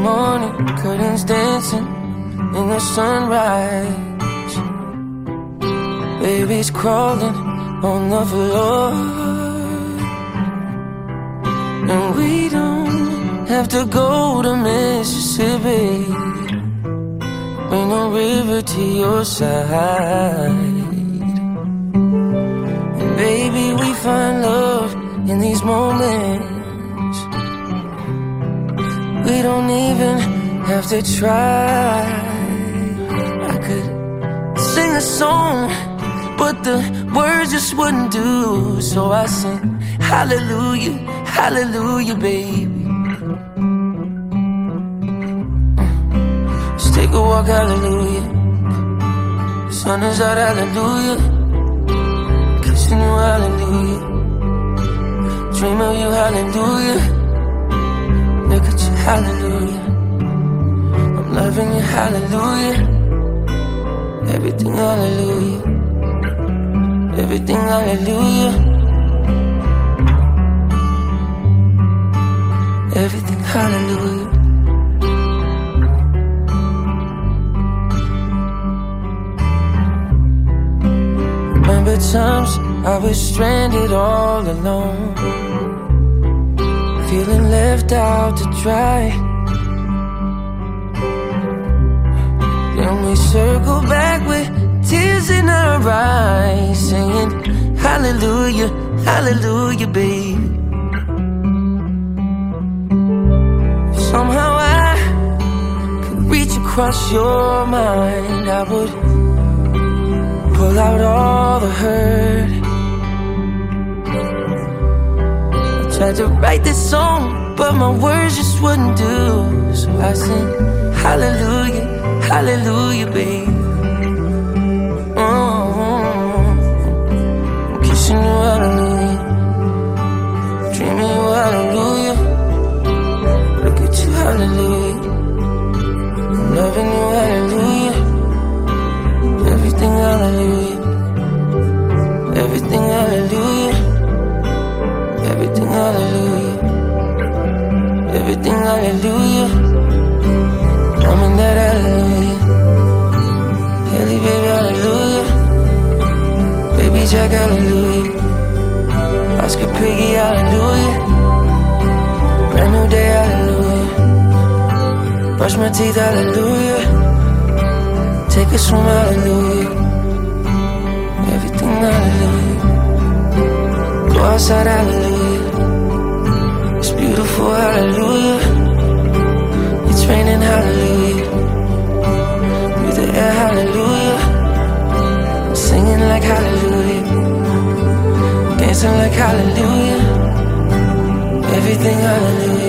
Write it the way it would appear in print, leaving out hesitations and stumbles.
morning, curtains dancing in the sunrise. Baby's crawling on the floor, and we don't have to go to Mississippi. Bring a river to your side. And baby, we find love in these moments. We don't even have to try. I could sing a song, but the words just wouldn't do. So I sing hallelujah, hallelujah, baby. Let's take a walk, hallelujah. Sun is out, hallelujah. Kissing you, hallelujah. Dream of you, hallelujah. Look at you, hallelujah. I'm loving you, hallelujah. Everything, hallelujah. Everything, hallelujah. Everything, hallelujah. Remember times I was stranded all alone, feeling left out to dry. Then we circle back with tears in our eyes, singing hallelujah, hallelujah, babe. Somehow I could reach across your mind. I would pull out all the hurt. I tried to write this song, but my words just wouldn't do. So I sing hallelujah, hallelujah, babe. I'm kissing you, hallelujah. Dreaming you, hallelujah. Look at you, hallelujah. I'm loving you, hallelujah. Everything, hallelujah. Everything, hallelujah. Everything, hallelujah. Everything, hallelujah. I'm in that hallelujah. Haley, baby, hallelujah. Baby Jack, hallelujah. Oscar Piggy, hallelujah. Brand new day, hallelujah. Brush my teeth, hallelujah. Take a swim, hallelujah. Everything, hallelujah. Go outside, hallelujah. It's beautiful, hallelujah. It's raining, hallelujah. Breathe the air, hallelujah. Singing like hallelujah. Dancing like hallelujah. Everything, hallelujah.